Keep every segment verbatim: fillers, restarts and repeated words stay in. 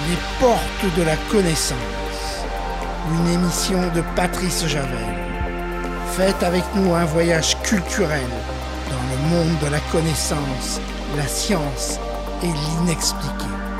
Les portes de la connaissance. Une émission de Patrice Javel. Faites avec nous un voyage culturel dans le monde de la connaissance, la science et l'inexpliqué.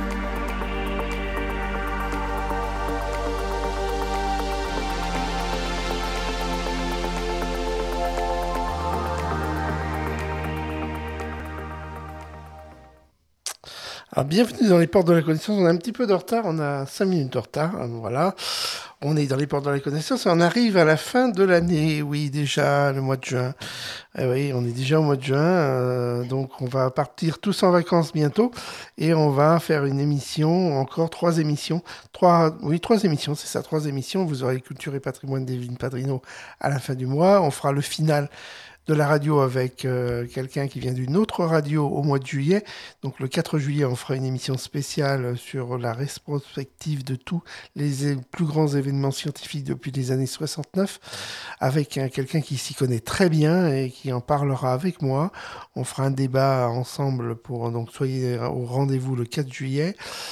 Alors, bienvenue dans les portes de la connaissance. On a un petit peu de retard, on a cinq minutes de retard. Voilà, on est dans les portes de la connaissance et on arrive à la fin de l'année. Oui, déjà le mois de juin. Eh oui, on est déjà au mois de juin, euh, donc on va partir tous en vacances bientôt et on va faire une émission, encore trois émissions, trois, oui, trois émissions, c'est ça, trois émissions. Vous aurez Culture et Patrimoine d'Evelyne Padrino à la fin du mois. On fera le final de la radio avec euh, quelqu'un qui vient d'une autre radio au mois de juillet. Donc le quatre juillet, on fera une émission spéciale sur la rétrospective de tous les é- plus grands événements scientifiques depuis les années soixante-neuf, avec un, quelqu'un qui s'y connaît très bien et qui en parlera avec moi. On fera un débat ensemble, pour donc soyez au rendez-vous le quatre juillet.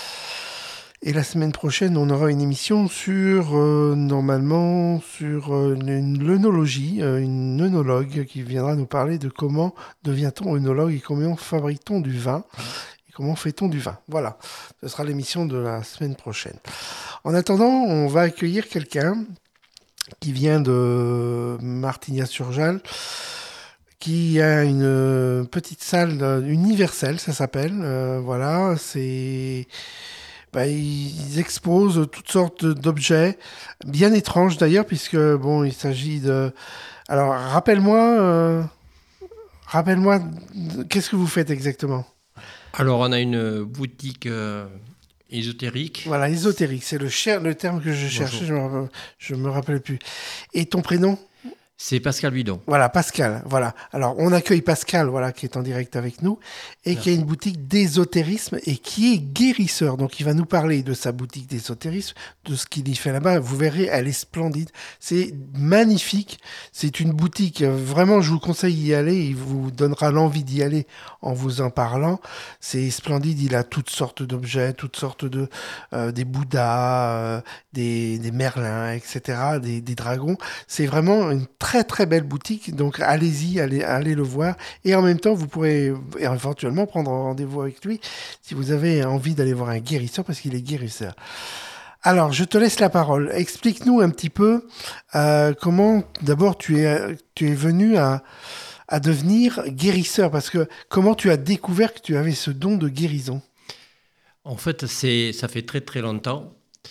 Et la semaine prochaine, on aura une émission sur, euh, normalement, sur euh, une l'œnologie, euh, une œnologue qui viendra nous parler de comment devient-on œnologue et comment fabrique-t-on du vin et comment fait-on du vin. Voilà, ce sera l'émission de la semaine prochaine. En attendant, on va accueillir quelqu'un qui vient de Martignas-sur-Jalles, qui a une euh, petite salle euh, universelle, ça s'appelle. Euh, voilà, c'est... Bah, ils exposent toutes sortes d'objets, bien étranges d'ailleurs, puisque bon, il s'agit de. Alors, rappelle-moi, euh, rappelle-moi, qu'est-ce que vous faites exactement ? Alors, on a une boutique euh, ésotérique. Voilà, ésotérique, c'est le, cher, le terme que je cherchais, je me, je me rappelle plus. Et ton prénom ? C'est Pascal Bidon. Voilà, Pascal, voilà. Alors, on accueille Pascal, voilà, qui est en direct avec nous, et Merci. Qui a une boutique d'ésotérisme et qui est guérisseur. Donc, il va nous parler de sa boutique d'ésotérisme, de ce qu'il y fait là-bas. Vous verrez, elle est splendide. C'est magnifique. C'est une boutique, vraiment, je vous conseille d'y aller. Il vous donnera l'envie d'y aller en vous en parlant. C'est splendide. Il a toutes sortes d'objets, toutes sortes de... Euh, des Bouddhas, euh, des, des Merlins, et cetera, des, des dragons. C'est vraiment une très très belle boutique, donc allez-y, allez, allez le voir, et en même temps vous pourrez éventuellement prendre rendez-vous avec lui si vous avez envie d'aller voir un guérisseur, parce qu'il est guérisseur. Alors je te laisse la parole, explique-nous un petit peu euh, comment d'abord tu es, tu es venu à, à devenir guérisseur, parce que comment tu as découvert que tu avais ce don de guérison ? En fait, c'est, ça fait très très longtemps,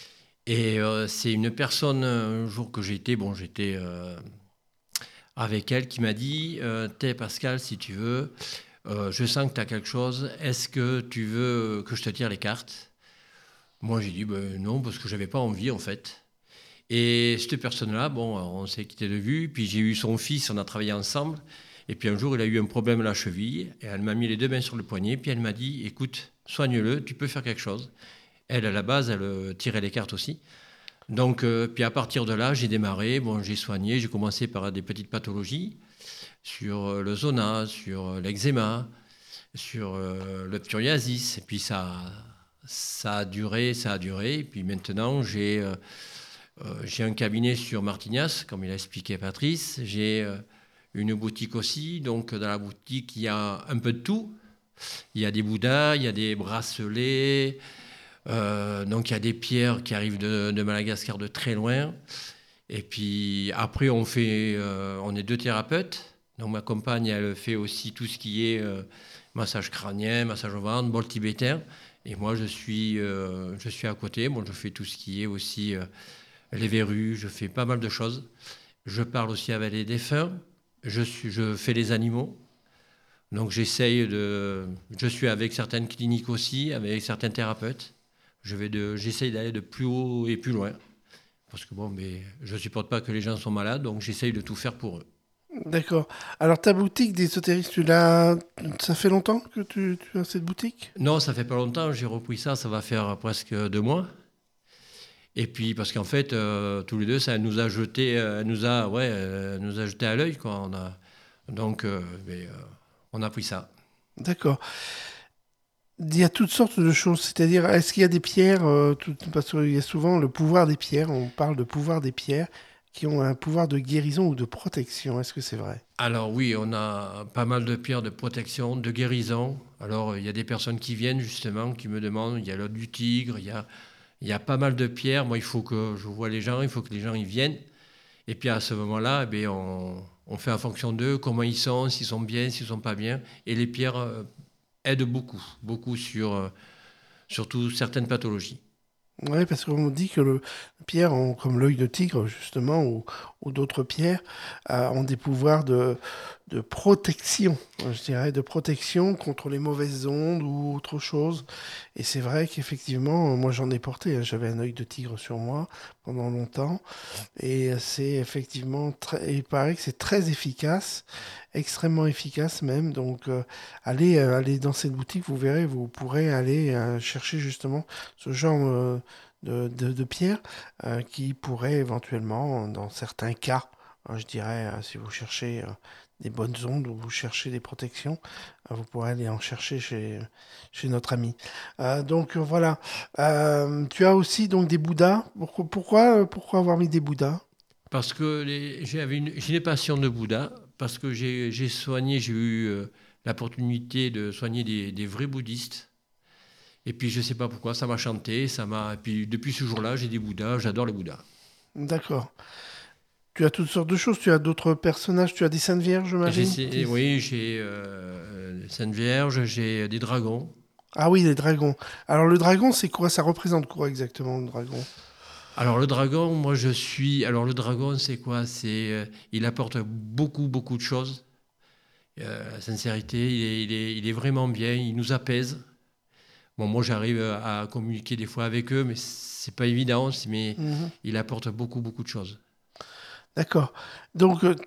et euh, c'est une personne, un jour que j'étais, bon j'étais... Euh, avec elle qui m'a dit euh, « T'es Pascal, si tu veux, euh, je sens que tu as quelque chose, est-ce que tu veux que je te tire les cartes ?» Moi, j'ai dit ben, « Non, parce que je n'avais pas envie, en fait. » Et cette personne-là, bon, on s'est quitté de vue, puis j'ai eu son fils, on a travaillé ensemble, et puis un jour, il a eu un problème à la cheville, et elle m'a mis les deux mains sur le poignet, puis elle m'a dit « Écoute, soigne-le, tu peux faire quelque chose. » Elle, à la base, elle euh, tirait les cartes aussi. Donc, euh, puis à partir de là, j'ai démarré, bon, j'ai soigné, j'ai commencé par des petites pathologies sur euh, le zona, sur euh, l'eczéma, sur euh, le psoriasis, et puis ça, ça a duré, ça a duré, et puis maintenant j'ai, euh, euh, j'ai un cabinet sur Martignas, comme il a expliqué Patrice, j'ai euh, une boutique aussi, donc dans la boutique il y a un peu de tout, il y a des bouddhas, il y a des bracelets. Euh, donc il y a des pierres qui arrivent de, de Madagascar de très loin. Et puis après on fait, euh, on est deux thérapeutes. Donc ma compagne elle fait aussi tout ce qui est euh, massage crânien, massage au ventre, bol tibétain. Et moi je suis, euh, je suis à côté. Bon, je fais tout ce qui est aussi euh, les verrues. Je fais pas mal de choses. Je parle aussi avec les défunts. Je suis, je fais les animaux. Donc j'essaye de, je suis avec certaines cliniques aussi, avec certains thérapeutes. Je vais de, j'essaye d'aller de plus haut et plus loin. Parce que bon, mais je ne supporte pas que les gens soient malades, donc j'essaye de tout faire pour eux. D'accord. Alors ta boutique d'ésotérisme, tu l'as... ça fait longtemps que tu, tu as cette boutique ? Non, ça fait pas longtemps, j'ai repris ça, ça va faire presque deux mois. Et puis parce qu'en fait, euh, tous les deux, ça nous a jeté, euh, nous a, ouais, euh, nous a jeté à l'œil, quoi. On a, donc, euh, mais, euh, on a pris ça. D'accord. Il y a toutes sortes de choses, c'est-à-dire, est-ce qu'il y a des pierres, euh, tout- parce qu'il y a souvent le pouvoir des pierres, on parle de pouvoir des pierres, qui ont un pouvoir de guérison ou de protection, est-ce que c'est vrai? Alors oui, on a pas mal de pierres de protection, de guérison. Alors il y a des personnes qui viennent justement, qui me demandent, il y a l'œil du tigre, il y a, il y a pas mal de pierres. Moi, il faut que je vois les gens, il faut que les gens y viennent. Et puis à ce moment-là, eh bien, on, on fait en fonction d'eux, comment ils sont, s'ils sont bien, s'ils sont pas bien. Et les pierres euh, aident beaucoup, beaucoup sur euh, surtout certaines pathologies. Oui, parce qu'on dit que le pierre, ont- comme l'œil de tigre, justement, ou, ou d'autres pierres, euh, ont des pouvoirs de, de protection, je dirais, de protection contre les mauvaises ondes ou autre chose. Et c'est vrai qu'effectivement, moi j'en ai porté, hein, j'avais un œil de tigre sur moi pendant longtemps. Et c'est effectivement très, il paraît que c'est très efficace, extrêmement efficace même. Donc, euh, allez, euh, allez dans cette boutique, vous verrez, vous pourrez aller euh, chercher justement ce genre euh, de, de, de pierres euh, qui pourrait éventuellement, dans certains cas, hein, je dirais, euh, si vous cherchez euh, des bonnes ondes ou vous cherchez des protections, euh, vous pourrez aller en chercher chez, chez notre ami. Euh, donc euh, voilà. Euh, tu as aussi donc des Bouddhas. Pourquoi, pourquoi, euh, pourquoi avoir mis des Bouddhas? Parce que les- j'avais une, j'ai une passion de Bouddha, parce que j'ai j'ai soigné, j'ai eu euh, l'opportunité de soigner des, des vrais bouddhistes. Et puis je sais pas pourquoi, ça m'a chanté, ça m'a. Et puis depuis ce jour-là, j'ai des Bouddhas, j'adore les Bouddhas. D'accord. Tu as toutes sortes de choses. Tu as d'autres personnages. Tu as des Saintes Vierges, J'ai, j'imagine. essayé- Qui- oui, j'ai euh, Sainte Vierge, j'ai des dragons. Ah oui, les dragons. Alors le dragon, c'est quoi? Ça représente quoi exactement, le dragon? Alors le dragon, moi je suis. Alors le dragon, c'est quoi? C'est, euh, il apporte beaucoup, beaucoup de choses. Euh, la sincérité, il est, il est, il est vraiment bien, il nous apaise. Bon, moi j'arrive à communiquer des fois avec eux, mais c'est pas évident, c'est- mais Mhm. il apporte beaucoup, beaucoup de choses. D'accord. Donc euh,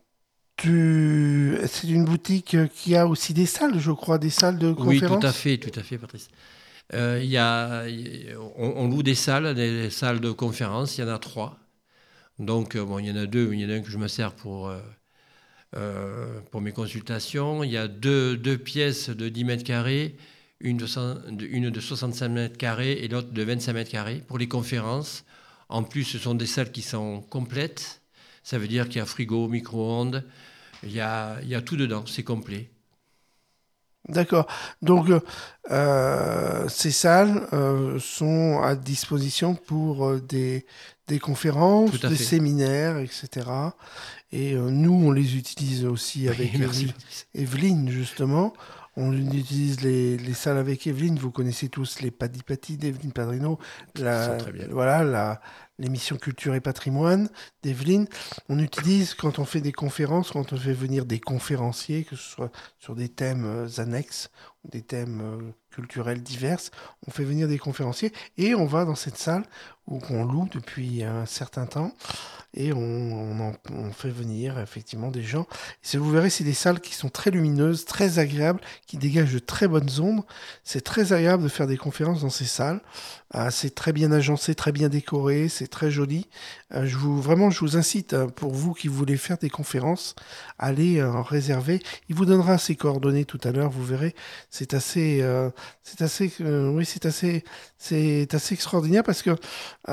tu, c'est une boutique euh, qui a aussi des salles, je crois, des salles de Oui, tout à conférences. fait, tout à fait, Patrice. Euh, il y a, on, on loue des salles, des salles de conférence, il y en a trois. Donc, euh, bon, il y en a deux, il y en a un que je me sers pour, euh, euh, pour mes consultations. Il y a deux, deux pièces de dix mètres carrés, une de, cent- de- une de soixante-cinq mètres carrés et l'autre de vingt-cinq mètres carrés pour les conférences. En plus, ce sont des salles qui sont complètes. Ça veut dire qu'il y a frigo, micro-ondes, il y a, il y a tout dedans, c'est complet. D'accord. Donc, euh, euh, ces salles euh, sont à disposition pour euh, des, des Tout conférences, à des fait. séminaires, et cetera. Et euh, nous, on les utilise aussi Oui, avec merci, Evely- Patrice. Evelyne, justement. On utilise les, les salles avec Evelyne. Vous connaissez tous les Paddy Patty d'Evelyne Padrino, Qui sont la, très bien. voilà, la, l'émission Culture et Patrimoine d'Evelyne. On utilise quand on fait des conférences, quand on fait venir des conférenciers, que ce soit sur des thèmes euh, annexes ou des thèmes euh, culturels divers, on fait venir des conférenciers et on va dans cette salle où on loue depuis un certain temps et on, on en- on fait venir effectivement des gens. Et c'est- vous verrez, c'est des salles qui sont très lumineuses, très agréables, qui dégagent de très bonnes ondes. C'est très agréable de faire des conférences dans ces salles. Ah, c'est très bien agencé, très bien décoré, c'est très joli. Euh, je vous, vraiment, je vous incite, euh, pour vous qui voulez faire des conférences, à aller euh, en réserver. Il vous donnera ses coordonnées tout à l'heure, vous verrez. C'est assez, euh, c'est assez, euh, oui, c'est assez, c'est assez extraordinaire parce que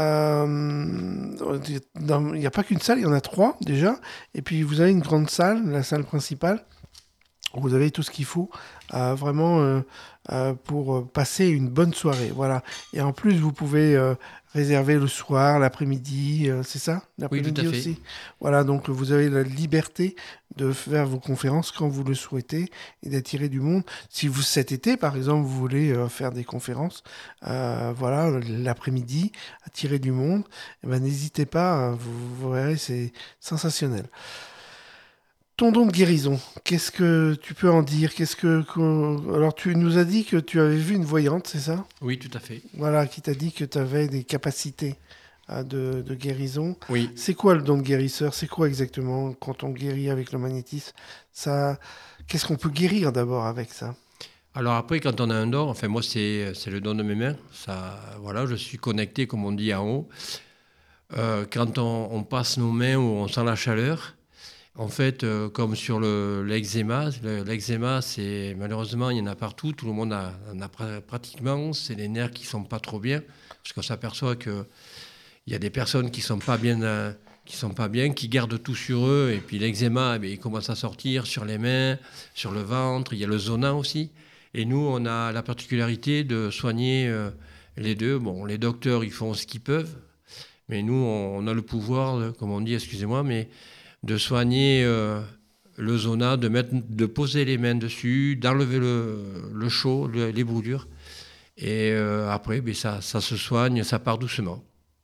euh, dans- il n'y a pas qu'une salle, il y en a trois déjà. Et puis vous avez une grande salle, la salle principale, où vous avez tout ce qu'il faut euh, vraiment euh, euh, pour euh, passer une bonne soirée. Voilà. Et en plus, vous pouvez euh, réserver le soir, l'après-midi, euh, c'est ça? Oui, tout à L'après-midi fait. aussi. Voilà, donc vous avez la liberté de faire vos conférences quand vous le souhaitez et d'attirer du monde. Si vous, cet été, par exemple, vous voulez euh, faire des conférences, euh, voilà, l'après-midi, attirer du monde, eh ben, n'hésitez pas, euh, vous, vous verrez, c'est sensationnel. Ton don de guérison, qu'est-ce que tu peux en dire? Qu'est-ce que, que- Alors, tu nous as dit que tu avais vu une voyante, c'est ça? Oui, tout à fait. Voilà, qui t'a dit que tu avais des capacités hein, de, de guérison. Oui. C'est quoi le don de guérisseur? C'est quoi exactement quand on guérit avec le magnétisme? Ça, qu'est-ce qu'on peut guérir d'abord avec ça? Alors après, quand on a un don, enfin moi c'est c'est le don de mes mains. Ça, voilà, je suis connecté comme on dit en haut. Euh, quand on, on passe nos mains où on sent la chaleur, En fait, euh, comme sur le, l'eczéma, le- l'eczéma, c'est malheureusement, il y en a partout, tout le monde a- en a pra- pratiquement, c'est les nerfs qui sont pas trop bien, parce qu'on s'aperçoit qu'il y a des personnes qui sont pas bien, euh, qui sont pas bien, qui gardent tout sur eux, et puis l'eczéma, eh bien, il commence à sortir sur les mains, sur le ventre, il y a le zona aussi, et nous, on a la particularité de soigner euh, les deux. Bon, les docteurs, ils font ce qu'ils peuvent, mais nous, on, on a le pouvoir, de- comme on dit, excusez-moi, mais de soigner euh, le zona, de, mettre, de poser les mains dessus, d'enlever le, le chaud, le- les brûlures. Et euh, après, ben, ça, ça se soigne, ça part doucement.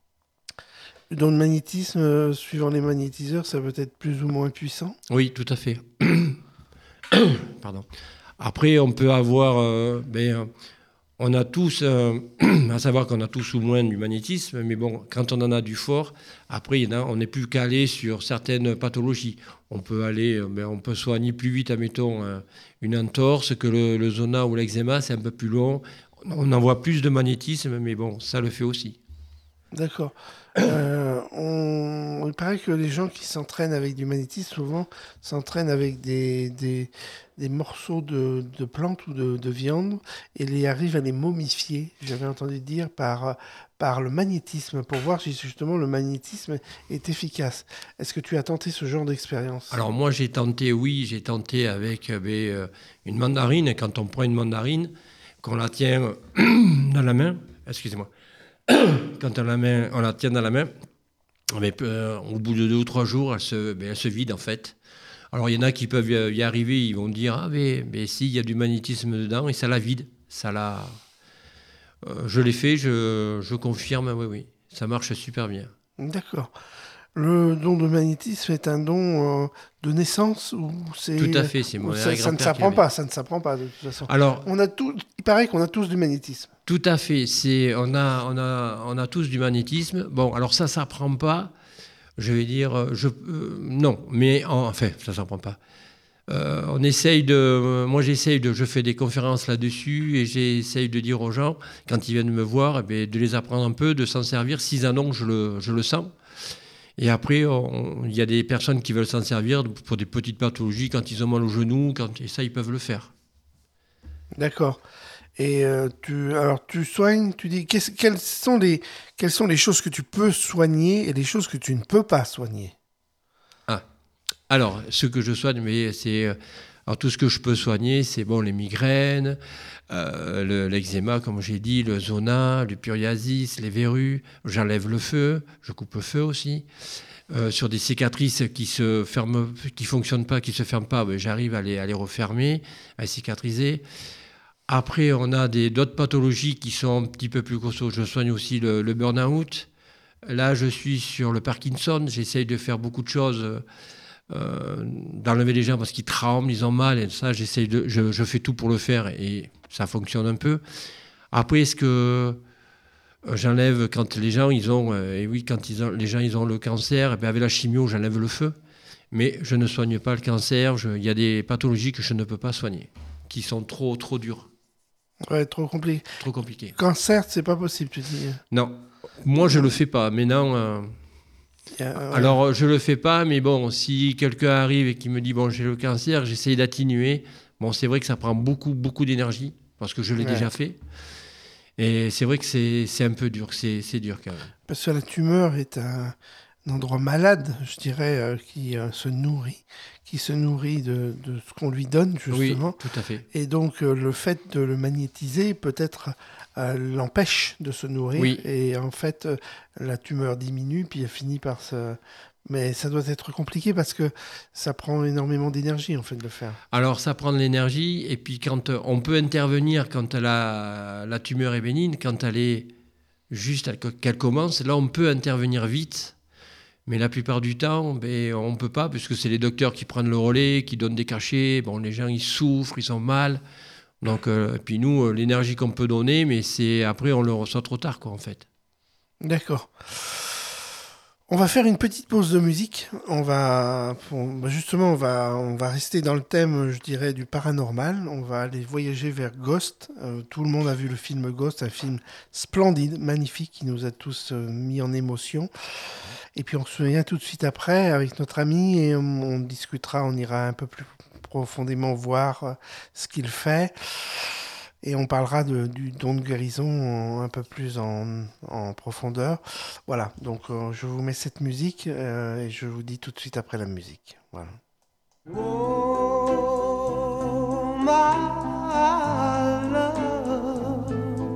Dans le magnétisme, euh, suivant les magnétiseurs, ça peut être plus ou moins puissant. Oui, tout à fait. Pardon. Après, on peut avoir, euh, ben, on a tous, euh, à savoir qu'on a tous ou moins du magnétisme, mais bon, quand on en a du fort, après, il y en a- on n'est plus calé sur certaines pathologies. On peut aller, euh, ben, on peut soigner plus vite, admettons, euh, une entorse que le, le zona ou l'eczéma, c'est un peu plus long. On envoie plus de magnétisme, mais bon, ça le fait aussi. D'accord. Euh, on... Il paraît que les gens qui s'entraînent avec du magnétisme, souvent, s'entraînent avec des, des, des morceaux de, de plantes ou de, de viande et les arrivent à les momifier, j'avais entendu dire, par, par le magnétisme, pour voir si justement le magnétisme est efficace. Est-ce que tu as tenté ce genre d'expérience? Alors moi, j'ai tenté, oui, j'ai tenté avec euh, ben, euh, une mandarine. Quand on prend une mandarine, qu'on la tient dans la main, excusez-moi, quand on la, main, on la tient dans la main, mais, euh, au bout de deux ou trois jours, elle se, ben, elle se vide en fait. Alors il y en a qui peuvent y arriver, ils vont dire ah mais, mais si, il y a du magnétisme dedans et ça la vide, ça la. Euh, je l'ai fait, je, je confirme, oui oui, ça marche super bien. D'accord. Le don de magnétisme est un don euh, de naissance ou Tout à c'est fait, c'est ou mon ça, ça ne arrière-grand-père qui s'apprend l'avait. pas, ça ne s'apprend pas de toute façon. Alors On a tout, il paraît qu'on a tous du magnétisme. tout à fait, c'est on a on a on a tous du magnétisme. Bon alors ça s'apprend pas, je vais dire euh, je euh, non, mais en, enfin ça s'apprend pas. Euh, on essaye de, moi j'essaye de, je fais des conférences là-dessus et j'essaye de dire aux gens, quand ils viennent me voir, eh bien, de les apprendre un peu, de s'en servir. S'ils en ont, je le, je le sens. Et après, on- il y a des personnes qui veulent s'en servir pour des petites pathologies, quand ils ont mal au genou, quand, et ça, ils peuvent le faire. D'accord. Et euh, tu, alors tu soignes, tu dis qu'est-ce- quelles sont les, quelles sont les choses que tu peux soigner et les choses que tu ne peux pas soigner. Ah, alors, ce que je soigne, mais c'est... euh, alors, tout ce que je peux soigner, c'est bon, les migraines, euh, le- l'eczéma, comme j'ai dit, le zona, le psoriasis, les verrues. J'enlève le feu, je coupe le feu aussi. Euh, sur des cicatrices qui se ferment, qui fonctionnent pas, qui se ferment pas, ben, j'arrive à les, à les refermer, à les cicatriser. Après, on a des, d'autres pathologies qui sont un petit peu plus costauds. Je soigne aussi le, le burn-out. Là, je suis sur le Parkinson. J'essaye de faire beaucoup de choses, euh, d'enlever les gens parce qu'ils tremblent, ils ont mal. Et ça, j'essaye de, je, je fais tout pour le faire et ça fonctionne un peu. Après, est-ce que euh, j'enlève quand les gens, ils ont, euh, et oui, quand ils ont, les gens, ils ont le cancer, et bien avec la chimio, j'enlève le feu. Mais je ne soigne pas le cancer. Je- Il y a des pathologies que je ne peux pas soigner, qui sont trop, trop dures, Ouais, trop compliqué. trop compliquées. Cancer, c'est pas possible, tu dis. Non, moi je le fais pas. Mais non. euh, Il y a- ouais. alors je le fais pas, mais bon, si quelqu'un arrive et qui me dit bon j'ai le cancer, j'essaye d'atténuer. Bon, c'est vrai que ça prend beaucoup, beaucoup d'énergie parce que je l'ai Ouais. déjà fait. Et c'est vrai que c'est, c'est un peu dur, c'est, c'est dur quand même. Parce que la tumeur est un, un endroit malade, je dirais, euh, qui euh, se nourrit, qui se nourrit de, de ce qu'on lui donne, Oui, justement. tout à fait. Et donc, euh, le fait de le magnétiser, peut-être, euh, l'empêche de se nourrir. Oui. Et en fait, euh, la tumeur diminue, puis elle finit par se... Mais ça doit être compliqué parce que ça prend énormément d'énergie, en fait, de le faire. Alors ça prend de l'énergie et puis quand euh, on peut intervenir quand la, la tumeur est bénigne, quand elle est juste qu'elle commence, là on peut intervenir vite. Mais la plupart du temps, ben, on ne peut pas, puisque c'est les docteurs qui prennent le relais, qui donnent des cachets. Bon, les gens, ils souffrent, ils ont mal. Donc, euh, et puis nous, euh, l'énergie qu'on peut donner, mais c'est après, on le reçoit trop tard, quoi, en fait. D'accord. On va faire une petite pause de musique. On va, on- bah, justement, on va, on va rester dans le thème, je dirais, du paranormal. On va aller voyager vers Ghost. Euh, tout le monde a vu le film Ghost, un film splendide, magnifique, qui nous a tous euh, mis en émotion. Et puis on se souvient tout de suite après avec notre ami et on, on discutera, on ira un peu plus profondément voir euh, ce qu'il fait. Et on parlera de, du don de guérison en- un peu plus en, en profondeur. Voilà, donc euh, je vous mets cette musique euh, et je vous dis tout de suite après la musique. Voilà. Oh, my love,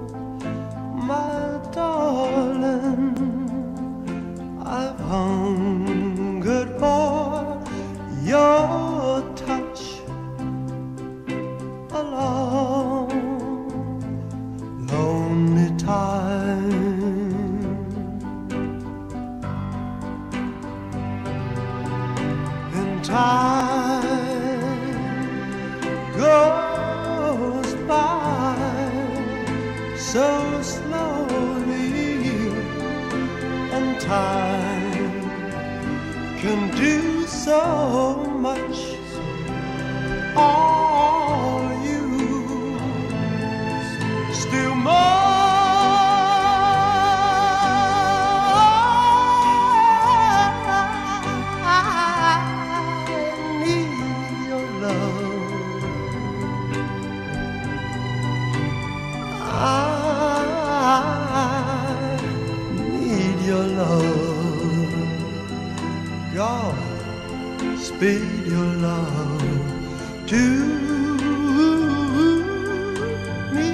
my darling, I've hungered for your touch a long, lonely time. And time goes by so slowly, and time can do so much. All you still more. Speed your love to me.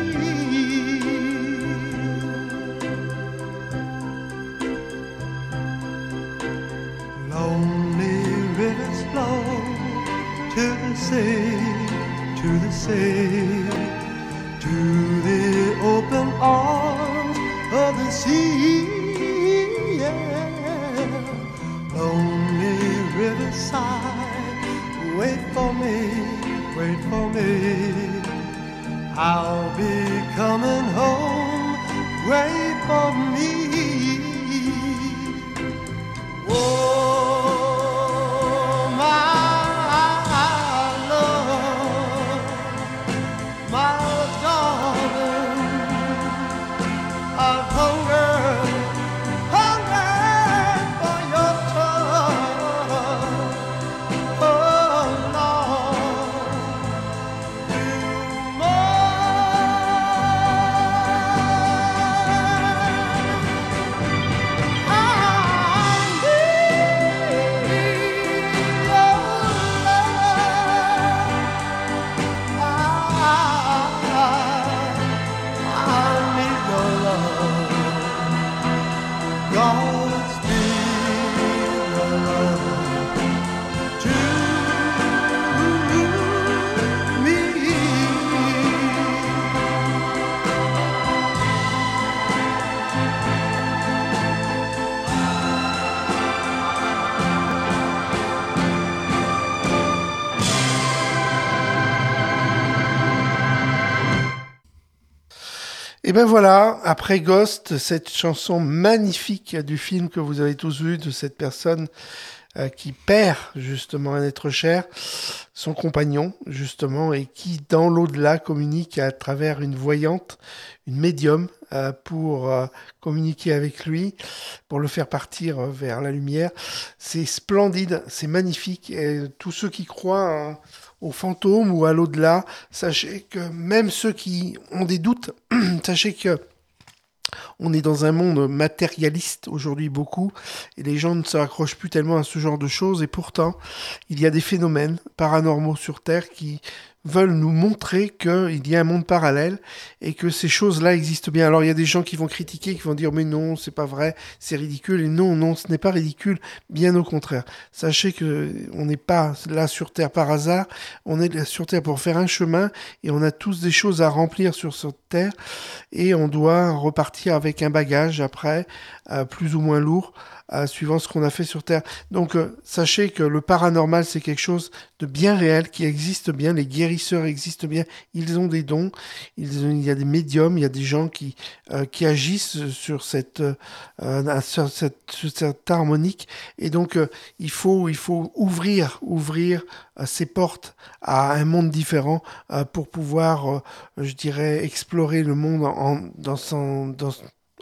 Lonely rivers flow to the sea, to the sea, to the open arms of the sea. Yeah. Lonely riverside, wait for me, wait for me. I'll be coming home, wait for me. Oh, my love, my darling, I've hungered, hungered for your touch. Oh, Lord, you more. I need your love. God speed your love to me. Et ben voilà, après Ghost, cette chanson magnifique du film que vous avez tous vu de cette personne euh, qui perd justement un être cher, son compagnon justement, et qui dans l'au-delà communique à travers une voyante, une médium, euh, pour euh, communiquer avec lui, pour le faire partir euh, vers la lumière. C'est splendide, c'est magnifique, et tous ceux qui croient hein, aux fantômes ou à l'au-delà, sachez que même ceux qui ont des doutes, sachez que on est dans un monde matérialiste aujourd'hui beaucoup, et les gens ne se raccrochent plus tellement à ce genre de choses, et pourtant, il y a des phénomènes paranormaux sur Terre qui veulent nous montrer qu'il y a un monde parallèle et que ces choses-là existent bien. Alors il y a des gens qui vont critiquer, qui vont dire mais non, c'est pas vrai, c'est ridicule. Et non, non, ce n'est pas ridicule, bien au contraire. Sachez que on n'est pas là sur Terre par hasard, on est là sur Terre pour faire un chemin et on a tous des choses à remplir sur cette Terre et on doit repartir avec un bagage après, euh, plus ou moins lourd, euh, suivant ce qu'on a fait sur Terre. Donc euh, sachez que le paranormal c'est quelque chose de bien réel, qui existe bien, les guérisseurs existent bien, ils ont des dons, ils, il y a des médiums, il y a des gens qui, euh, qui agissent sur cette, euh, sur cette, sur cette harmonique, et donc euh, il, faut, il faut ouvrir, ouvrir euh, ses portes à un monde différent euh, pour pouvoir, euh, je dirais, explorer le monde en, dans son... Dans,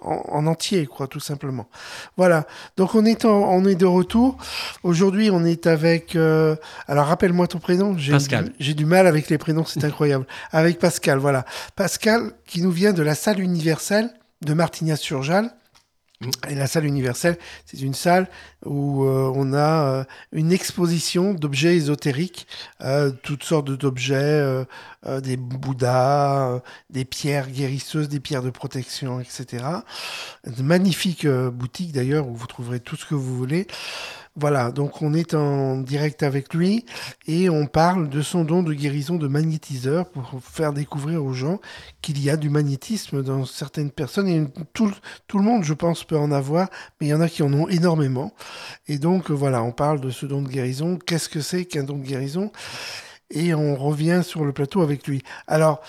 en, en entier, quoi, tout simplement. Voilà. Donc on est, en- on est de retour. Aujourd'hui, on est avec. euh, alors rappelle-moi ton prénom. J'ai Pascal. du- J'ai du mal avec les prénoms, c'est incroyable. Avec Pascal, voilà. Pascal, qui nous vient de la salle universelle de Martignas-sur-Jalles. Et la salle universelle, c'est une salle où euh, on a euh, une exposition d'objets ésotériques, euh, toutes sortes d'objets, euh, euh, des bouddhas, euh, des pierres guérisseuses, des pierres de protection, et cetera. De magnifiques euh, boutiques d'ailleurs où vous trouverez tout ce que vous voulez. Voilà, donc on est en direct avec lui et on parle de son don de guérison de magnétiseur pour faire découvrir aux gens qu'il y a du magnétisme dans certaines personnes et tout, le- tout le monde, je pense, peut en avoir, mais il y en a qui en ont énormément. Et donc euh, voilà, on parle de ce don de guérison. Qu'est-ce que c'est qu'un don de guérison? Et on revient sur le plateau avec lui. Alors,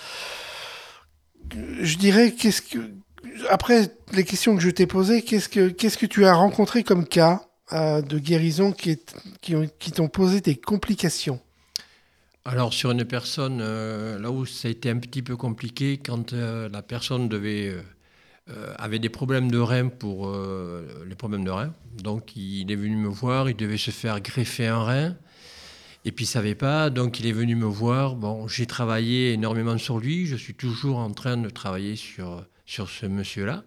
je dirais, qu'est-ce que après les questions que je t'ai posées, qu'est-ce que qu'est-ce que tu as rencontré comme cas euh, de guérison qui, est, qui, ont- qui t'ont posé des complications? Alors sur une personne, euh, là où ça a été un petit peu compliqué, quand euh, la personne devait, euh, euh, avait des problèmes de rein pour euh, les problèmes de rein, donc il est venu me voir, il devait se faire greffer un rein, et puis il ne savait pas, donc il est venu me voir. Bon, j'ai travaillé énormément sur lui, je suis toujours en train de travailler sur, sur ce monsieur-là.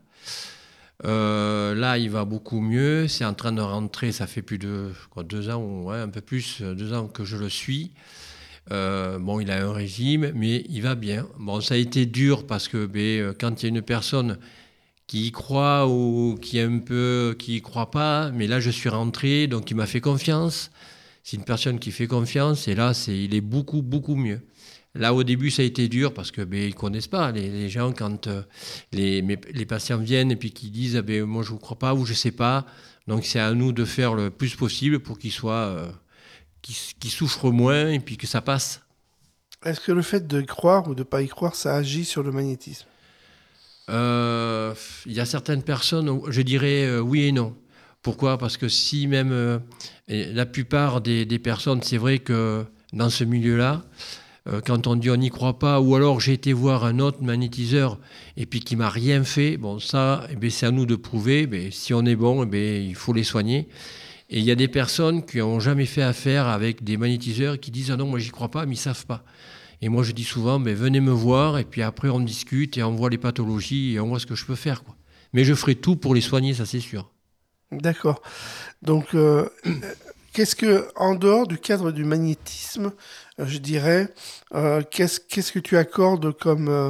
Euh, là, il va beaucoup mieux, c'est en train de rentrer, ça fait plus de quoi, deux ans, ou ouais, un peu plus, euh, deux ans que je le suis. Euh, bon, il a un régime, mais il va bien. Bon, ça a été dur parce que ben, euh, quand il y a une personne qui y croit ou qui est un peu, qui y croit pas, mais là je suis rentré, donc il m'a fait confiance. C'est une personne qui fait confiance et là c'est, il est beaucoup beaucoup mieux. Là au début ça a été dur parce que ben ils connaissent pas les, les gens quand euh, les mes- les patients viennent et puis qu'ils disent ah, ben moi je vous crois pas ou je sais pas. Donc c'est à nous de faire le plus possible pour qu'ils soient euh, qu'ils, qu'ils souffrent moins et puis que ça passe. Est-ce que le fait de croire ou de pas y croire, ça agit sur le magnétisme? Euh, Il y a certaines personnes, où je dirais euh, oui et non. Pourquoi? Parce que si même euh, et la plupart des, des personnes, c'est vrai que dans ce milieu-là, euh, quand on dit on n'y croit pas, ou alors j'ai été voir un autre magnétiseur et puis qui m'a rien fait, bon ça, eh bien, c'est à nous de prouver. Eh bien, si on est bon, eh bien, il faut les soigner. Et il y a des personnes qui n'ont jamais fait affaire avec des magnétiseurs qui disent ah non moi j'y crois pas, mais ils savent pas. Et moi, je dis souvent, ben, venez me voir, et puis après, on discute, et on voit les pathologies, et on voit ce que je peux faire, quoi. Mais je ferai tout pour les soigner, ça c'est sûr. D'accord. Donc, euh, qu'est-ce que, en dehors du cadre du magnétisme, euh, je dirais, euh, qu'est-ce, qu'est-ce que tu accordes comme, euh,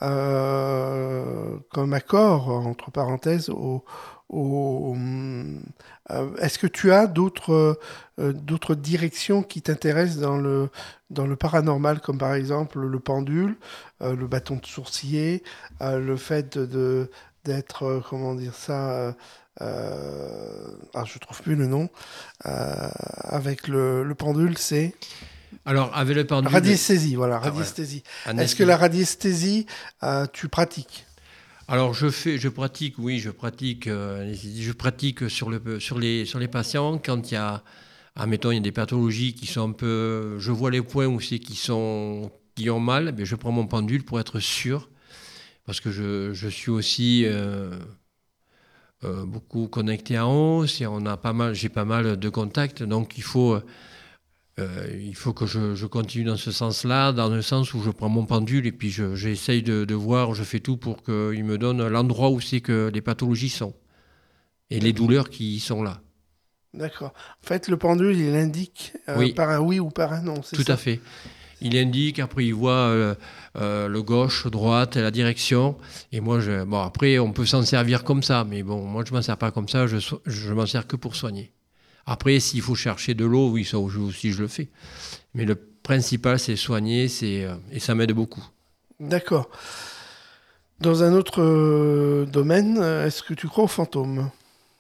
euh, comme accord, entre parenthèses, au, au- hum, euh, est-ce que tu as d'autres, euh, d'autres directions qui t'intéressent dans le, dans le paranormal, comme par exemple le pendule, euh, le bâton de sourcier, euh, le fait de, de- d'être, euh, comment dire ça, euh, euh, ah, je trouve plus le nom. Euh, avec le, le pendule, c'est Alors, avec le pendule... radiesthésie, voilà, Ah, voilà. radiesthésie. Est-ce Anesthésie. que la radiesthésie, euh, tu pratiques? Alors, je fais, je pratique, oui, je pratique, euh, anesthésie. Je pratique sur, le, sur, les, sur les patients quand il y a, admettons, il y a des pathologies qui sont un peu... Je vois les points où c'est qui sont... qui ont mal, ben, je prends mon pendule pour être sûr, parce que je, je suis aussi... euh, Euh, beaucoup connecté en haut, si on a pas mal, j'ai pas mal de contacts, donc il faut, euh, il faut que je, je continue dans ce sens-là, dans le sens où je prends mon pendule et puis je, j'essaye de, de voir, je fais tout pour qu'il me donne l'endroit où c'est que les pathologies sont et les douleurs qui sont là. D'accord. En fait, le pendule, il indique euh, Oui, par un oui ou par un non, c'est tout ça? à fait. Il indique, après il voit euh, euh, le gauche, droite, la direction. Et moi, je, bon, après, on peut s'en servir comme ça, mais bon, moi, je ne m'en sers pas comme ça, je, so- je m'en sers que pour soigner. Après, s'il faut chercher de l'eau, oui, ça aussi, je le fais. Mais le principal, c'est soigner, c'est, euh, et ça m'aide beaucoup. D'accord. Dans un autre euh, domaine, euh, est-ce que tu crois aux fantômes?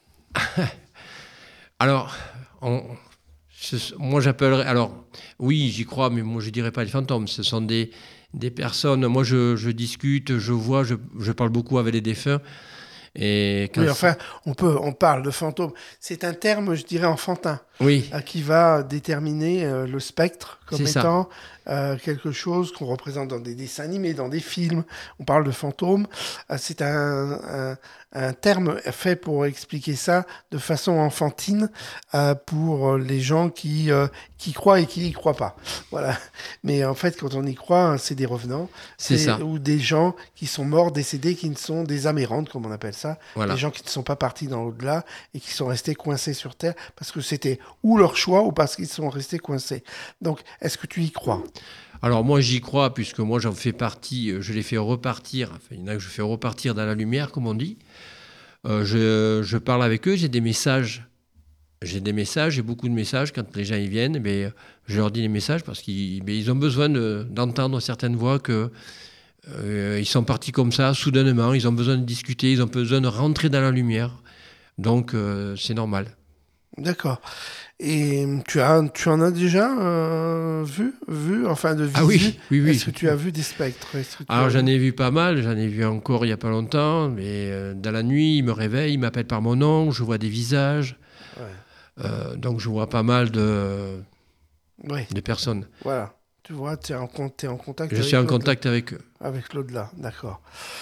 Alors, on- ce- moi, j'appellerais. Alors, oui, j'y crois, mais moi, je ne dirais pas les fantômes. Ce sont des, des personnes. Moi, je, je discute, je vois, je, je parle beaucoup avec les défunts. Et quand Oui, enfin, on peut, on parle de fantôme. C'est un terme, je dirais, enfantin, oui, euh, qui va déterminer euh, le spectre comme C'est ça. étant euh, quelque chose qu'on représente dans des dessins animés, dans des films. On parle de fantôme. Euh, c'est un, un, un terme fait pour expliquer ça de façon enfantine euh, pour les gens qui, euh, qui croient et qui n'y croient pas. Voilà. Mais en fait, quand on y croit, c'est des revenants. C'est ça. Ou des gens qui sont morts, décédés, qui ne sont des âmes errantes, comme on appelle ça. Voilà. Des gens qui ne sont pas partis dans l'au-delà et qui sont restés coincés sur Terre parce que c'était ou leur choix ou parce qu'ils sont restés coincés. Donc, est-ce que tu y crois? Alors moi j'y crois puisque moi j'en fais partie, euh, je les fais repartir, enfin il y en a que je fais repartir dans la lumière comme on dit. Euh, je, je parle avec eux, j'ai des messages, j'ai des messages, j'ai beaucoup de messages quand les gens y viennent, mais je leur dis les messages parce qu'ils mais ils ont besoin de- d'entendre certaines voix que euh, ils sont partis comme ça soudainement, ils ont besoin de discuter, ils ont besoin de rentrer dans la lumière, donc euh, c'est normal. D'accord. Et tu as, tu en as déjà euh, vu, vu, enfin de visu. Ah oui, oui, oui. Est-ce que tu as vu des spectres? Est-ce que tu Alors as j'en vu- ai vu pas mal, j'en ai vu encore il n'y a pas longtemps, mais euh, dans la nuit, ils me réveillent, ils m'appellent par mon nom, je vois des visages, Ouais. euh, donc je vois pas mal de, Oui, de personnes. voilà. Tu vois, tu es en, con- t'es en contact Je avec suis en l'au-delà. contact avec eux. Avec l'au-delà, d'accord.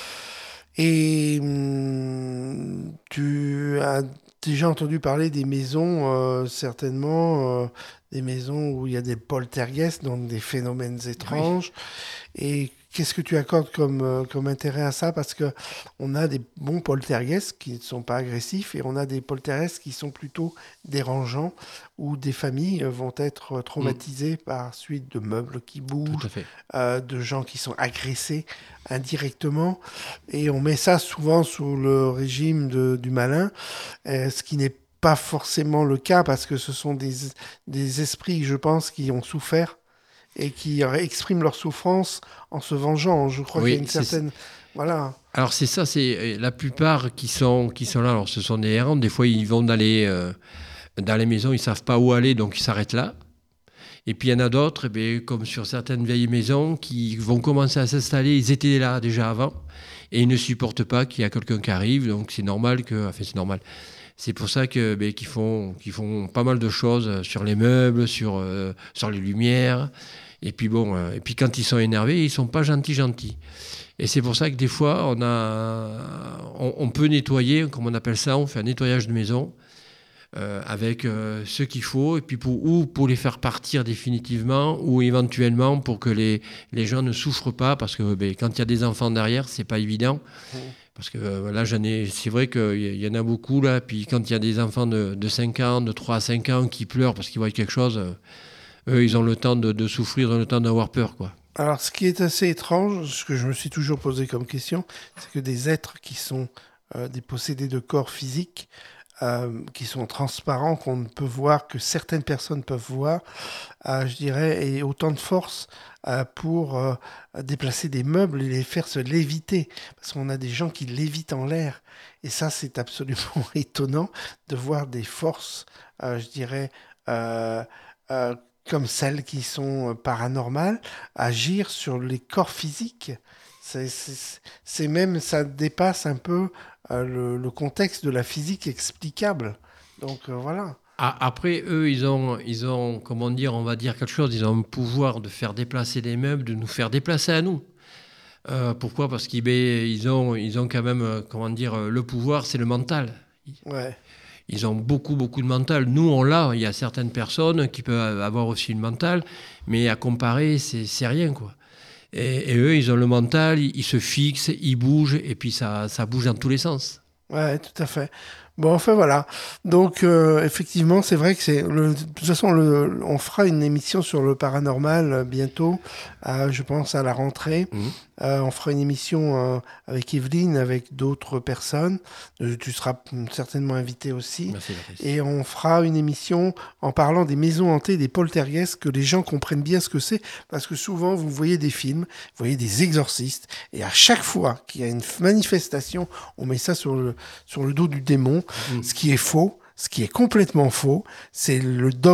Et hum, tu as déjà entendu parler des maisons, euh, certainement, euh, des maisons où il y a des poltergeists, donc des phénomènes étranges. Et qu'est-ce que tu accordes comme, euh, comme intérêt à ça? Parce que on a des bons poltergeists qui ne sont pas agressifs et on a des poltergeists qui sont plutôt dérangeants, où des familles euh, vont être traumatisées par suite de meubles qui bougent, Tout à fait. euh, de gens qui sont agressés indirectement. Et on met ça souvent sous le régime de- du malin, euh, ce qui n'est pas forcément le cas parce que ce sont des, des esprits, je pense, qui ont souffert et qui euh, expriment leur souffrance en se vengeant. Je crois Oui, qu'il y a une c'est- certaine... Voilà. Alors c'est ça, c'est euh, la plupart qui sont, qui sont là, alors ce sont des errants, des fois ils vont dans les, euh, dans les maisons, ils savent pas où aller, donc ils s'arrêtent là. Et puis il y en a d'autres, eh bien, comme sur certaines vieilles maisons, qui vont commencer à s'installer, ils étaient là déjà avant, et ils ne supportent pas qu'il y a quelqu'un qui arrive, donc c'est normal que... Enfin c'est normal. C'est pour ça que, ben, qu'ils font, qu'ils font pas mal de choses sur les meubles, sur, euh, sur les lumières. Et puis bon, euh, et puis quand ils sont énervés, ils sont pas gentils gentils. Et c'est pour ça que des fois, on, a, on, on peut nettoyer, comme on appelle ça, on fait un nettoyage de maison euh, avec euh, ce qu'il faut, et puis pour, ou pour les faire partir définitivement, ou éventuellement pour que les, les gens ne souffrent pas, parce que ben, quand il y a des enfants derrière, c'est pas évident. Parce que euh, là, j'en ai, c'est vrai qu'il y, y en a beaucoup, là. Puis quand il y a des enfants de, de cinq ans, de trois à cinq ans qui pleurent parce qu'ils voient quelque chose, euh, eux, ils ont le temps de, de souffrir, ils ont le temps d'avoir peur, quoi. Alors, ce qui est assez étrange, ce que je me suis toujours posé comme question, c'est que des êtres qui sont euh, des possédés de corps physiques, euh, qui sont transparents, qu'on ne peut voir, que certaines personnes peuvent voir, euh, je dirais, et autant de force euh, pour euh, déplacer des meubles et les faire se léviter. Parce qu'on a des gens qui lévitent en l'air. Et ça, c'est absolument étonnant de voir des forces, euh, je dirais, euh, euh, comme celles qui sont euh, paranormales, agir sur les corps physiques. C'est, c'est, c'est même, ça dépasse un peu euh, le, le contexte de la physique explicable. Donc euh, voilà. Ah, après, eux, ils ont, ils ont, comment dire, on va dire quelque chose, ils ont un pouvoir de faire déplacer des meubles, de nous faire déplacer à nous. Euh, pourquoi? Parce qu'ils ben, ils ont, ils ont quand même, euh, comment dire, euh, le pouvoir, c'est le mental. Ouais. Ils ont beaucoup, beaucoup de mental. Nous, on l'a. Il y a certaines personnes qui peuvent avoir aussi le mental, mais à comparer, c'est, c'est rien, quoi. Et, et eux, ils ont le mental, ils, ils se fixent, ils bougent, et puis ça, ça bouge dans tous les sens. Ouais, tout à fait. Bon, enfin voilà. Donc, euh, effectivement, c'est vrai que c'est. Le, de toute façon, le, on fera une émission sur le paranormal euh, bientôt, euh, je pense à la rentrée. Mmh. Euh, on fera une émission euh, avec Evelyne, avec d'autres personnes. Euh, tu seras certainement invité aussi. Merci, Patrice. Et on fera une émission en parlant des maisons hantées, des poltergeists, que les gens comprennent bien ce que c'est. Parce que souvent, vous voyez des films, vous voyez des exorcistes, et à chaque fois qu'il y a une manifestation, on met ça sur le, sur le dos du démon, Mmh. ce qui est faux. Ce qui est complètement faux, c'est le dogme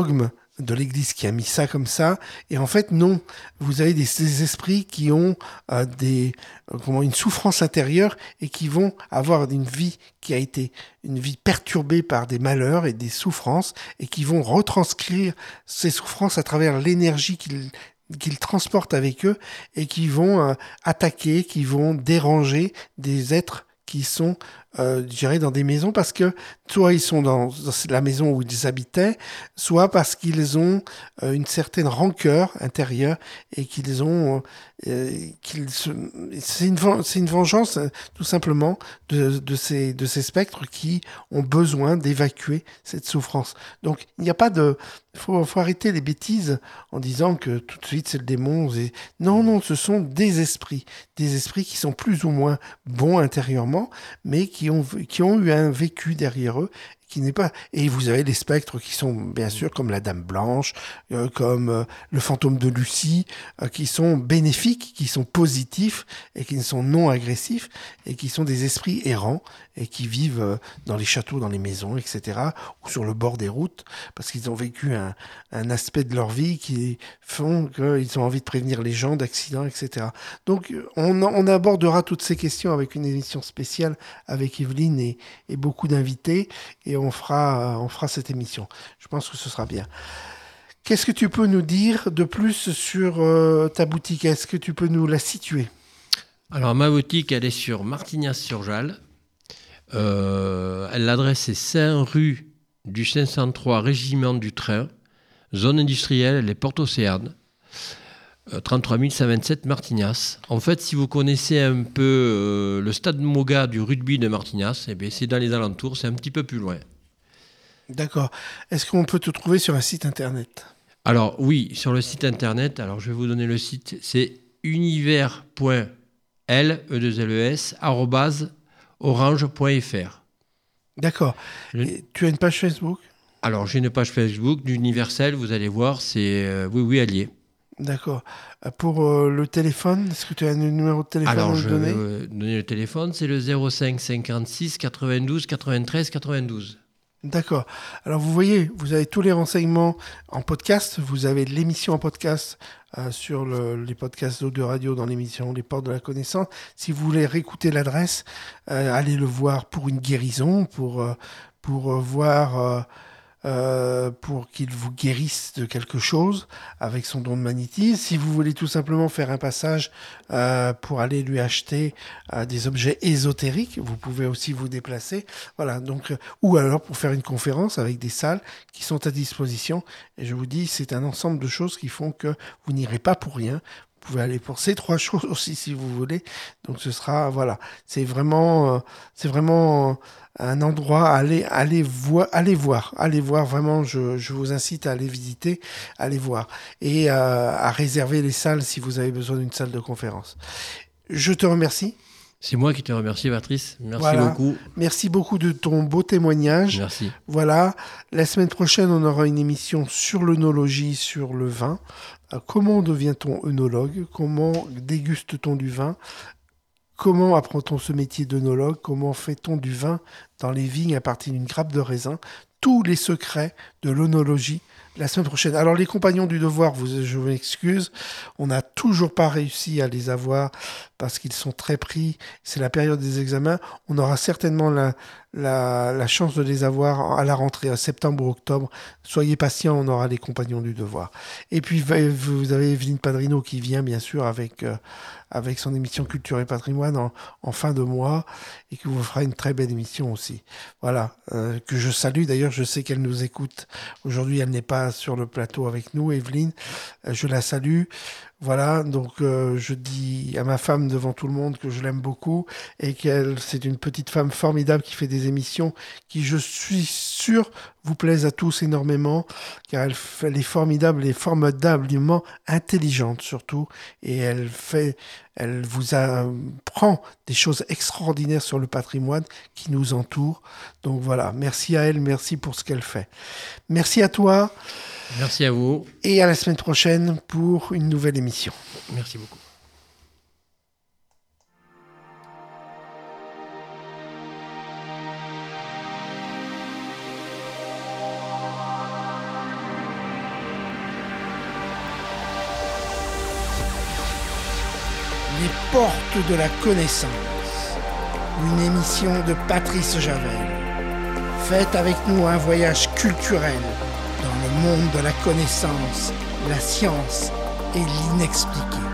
de l'Église qui a mis ça comme ça. Et en fait, non. Vous avez des, des esprits qui ont euh, des, euh, comment, une souffrance intérieure et qui vont avoir une vie qui a été une vie perturbée par des malheurs et des souffrances et qui vont retranscrire ces souffrances à travers l'énergie qu'ils qu'ils transportent avec eux et qui vont euh, attaquer, qui vont déranger des êtres qui sont, euh, je dirais, dans des maisons parce que soit ils sont dans, dans la maison où ils habitaient, soit parce qu'ils ont euh, une certaine rancœur intérieure et qu'ils ont, euh, qu'ils se... c'est une, ven- c'est une vengeance euh, tout simplement de, de ces, de ces spectres qui ont besoin d'évacuer cette souffrance. Donc il n'y a pas de, faut, faut arrêter les bêtises en disant que tout de suite c'est le démon. Et... Non, non, ce sont des esprits, des esprits qui sont plus ou moins bons intérieurement, mais qui ont, qui ont eu un vécu derrière eux, qui n'est pas. Et vous avez les spectres qui sont bien sûr comme la Dame Blanche, euh, comme euh, le fantôme de Lucie, euh, qui sont bénéfiques, qui sont positifs et qui sont non agressifs et qui sont des esprits errants et qui vivent euh, dans les châteaux, dans les maisons, et cetera, ou sur le bord des routes parce qu'ils ont vécu un, un aspect de leur vie qui font qu'ils ont envie de prévenir les gens d'accidents, et cetera. Donc on, on abordera toutes ces questions avec une émission spéciale avec Evelyne et, et beaucoup d'invités et on fera, on fera cette émission. Je pense que ce sera bien. Qu'est-ce que tu peux nous dire de plus sur euh, ta boutique? Est-ce que tu peux nous la situer? Alors, ma boutique, elle est sur Martignas-sur-Jalles. Euh, L'adresse est cinq rue du cinq cent trois Régiment du Train, zone industrielle, les Portes Océanes, euh, trente-trois mille cent vingt-sept Martignas. En fait, si vous connaissez un peu euh, le stade Moga du rugby de Martignas, eh bien, c'est dans les alentours, c'est un petit peu plus loin. D'accord. Est-ce qu'on peut te trouver sur un site internet? Alors oui, sur le site internet, alors je vais vous donner le site, c'est univers.l, e deux l e s, arobase, orange point f r. D'accord. Je- Et tu as une page Facebook? Alors j'ai une page Facebook d'Universel, vous allez voir, c'est euh, oui, oui, allié. D'accord. Euh, Pour euh, le téléphone, est-ce que tu as un numéro de téléphone à Alors nous je donner? vais euh, donner le téléphone, c'est le zéro cinq cinquante-six quatre-vingt-douze quatre-vingt-treize quatre-vingt-douze. D'accord. Alors vous voyez, vous avez tous les renseignements en podcast. Vous avez l'émission en podcast euh, sur le- les podcasts de radio dans l'émission Les Portes de la Connaissance. Si vous voulez réécouter l'adresse, euh, allez le voir pour une guérison, pour, euh, pour euh, voir, euh, euh, pour qu'il vous guérisse de quelque chose avec son don de magnétisme. Si vous voulez tout simplement faire un passage euh, pour aller lui acheter euh, des objets ésotériques, vous pouvez aussi vous déplacer. Voilà, donc, euh, ou alors pour faire une conférence avec des salles qui sont à disposition. Et je vous dis, c'est un ensemble de choses qui font que vous n'irez pas pour rien. Vous pouvez aller pour ces trois choses aussi si vous voulez. Donc ce sera, voilà, c'est vraiment, euh, c'est vraiment euh, un endroit à aller, aller, voir, aller voir, aller voir. Vraiment, je, je vous incite à aller visiter, aller voir et euh, à réserver les salles si vous avez besoin d'une salle de conférence. Je te remercie. C'est moi qui te remercie, Patrice. Merci Voilà. beaucoup. Merci beaucoup de ton beau témoignage. Merci. Voilà, la semaine prochaine, on aura une émission sur l'œnologie, sur le vin. Euh, comment devient-on œnologue? Comment déguste-t-on du vin? Comment apprend-on ce métier d'œnologue? Comment fait-on du vin dans les vignes à partir d'une grappe de raisin? Tous les secrets de l'œnologie la semaine prochaine. Alors les compagnons du devoir, vous, je m'excuse, on n'a toujours pas réussi à les avoir parce qu'ils sont très pris. C'est la période des examens. On aura certainement la, la, la chance de les avoir à la rentrée, à septembre ou octobre. Soyez patients, on aura les compagnons du devoir. Et puis vous avez Evelyne Padrino qui vient bien sûr avec, euh, avec son émission Culture et Patrimoine en, en fin de mois et qui vous fera une très belle émission aussi. Voilà, euh, que je salue. D'ailleurs, je sais qu'elle nous écoute. Aujourd'hui, elle n'est pas sur le plateau avec nous, Evelyne. Euh, je la salue. Voilà, donc euh, je dis à ma femme devant tout le monde que je l'aime beaucoup et qu'elle, c'est une petite femme formidable qui fait des émissions qui, je suis sûr, vous plaisent à tous énormément, car elle, fait, elle est formidable et formidablement intelligente surtout, et elle fait, elle vous apprend des choses extraordinaires sur le patrimoine qui nous entoure. Donc voilà, merci à elle, merci pour ce qu'elle fait. Merci à toi. Merci à vous. Et à la semaine prochaine pour une nouvelle émission. Merci beaucoup. portes de la connaissance. Une émission de Patrice Javel. Faites avec nous un voyage culturel dans le monde de la connaissance, la science et l'inexpliqué.